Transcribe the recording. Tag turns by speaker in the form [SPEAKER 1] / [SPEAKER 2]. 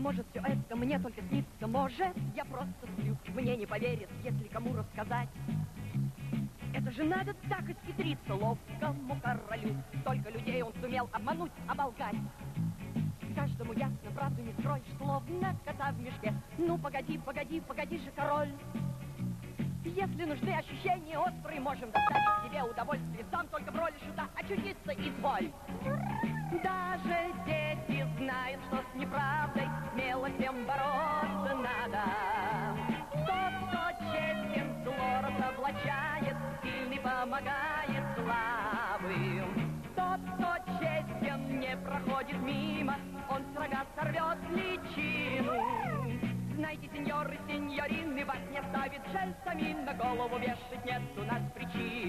[SPEAKER 1] Может, все это мне только снится, может, я просто сплю. Мне не поверят, если кому рассказать. Это же надо так исхитриться ловкому королю. Столько людей он сумел обмануть, оболгать. Каждому ясно, правду не скроешь, словно кота в мешке. Ну, погоди, погоди, погоди же, король. Если нужны ощущения острые, можем доставить себе удовольствие. Сам только в роли шута очутиться изволь. Даже дети знают, что с неправдой смело всем бороться надо. Тот, кто честен, зло разоблачает, сильный помогает слабым. Тот, кто честен, не проходит мимо, он с рога сорвет личину. Знайте, сеньоры, сеньорины, вас не оставит жаль самим, на голову вешать нет у нас причин.